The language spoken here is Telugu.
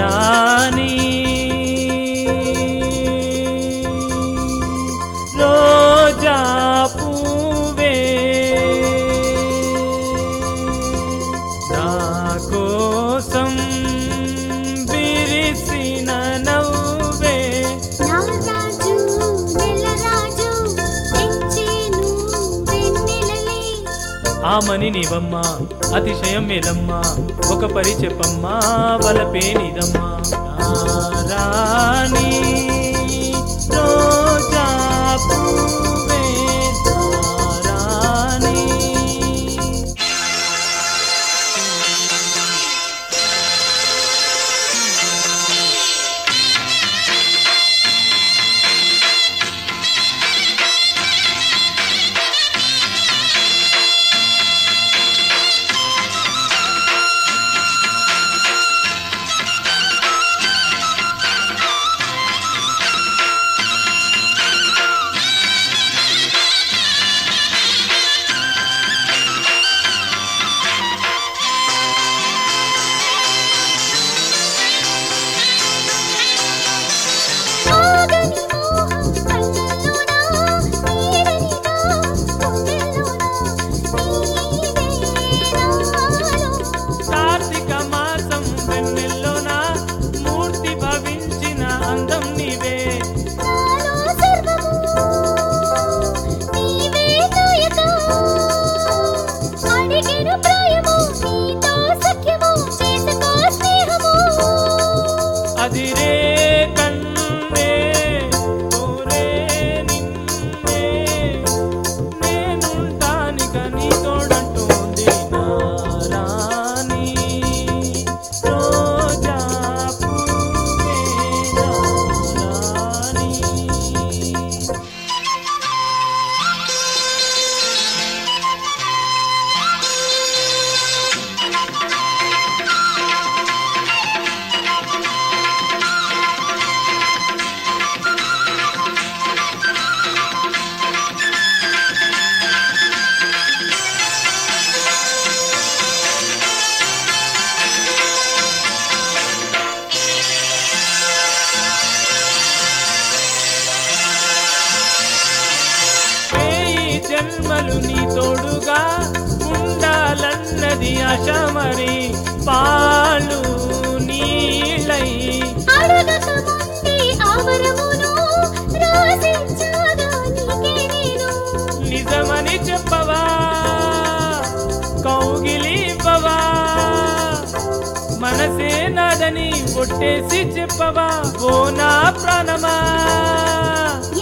రాణి రోజా పూవే నా కోసం విరిసిన నవ్వే నారాజు నెలరాజు తెచ్చేను వెన్నెలలే ఆమని నీవమ్మా అతిశయం మేలమ్మా ఒక పరి చెప్పమ్మా బలపేనిదమ్మా రాణి రోజా పూవే రాణి కార్తీక మాసం వెన్నెల్లోన మూర్తి భవించిన అందం నీవే అదిరే కన్నే కోరే నిన్నే నేనుంటానిక నీ తోడంటోంది నా రాణి రోజా పూవే నా రాణి జన్మలు నీ తోడుగా ఉండాలన్నది ఆశ మరి పాలు నీళ్ళై నిజమని చెప్పవా కౌగిలివ్వవా మనసే నాదని ఒట్టేసి చెప్పవా ఓ నా ప్రాణమా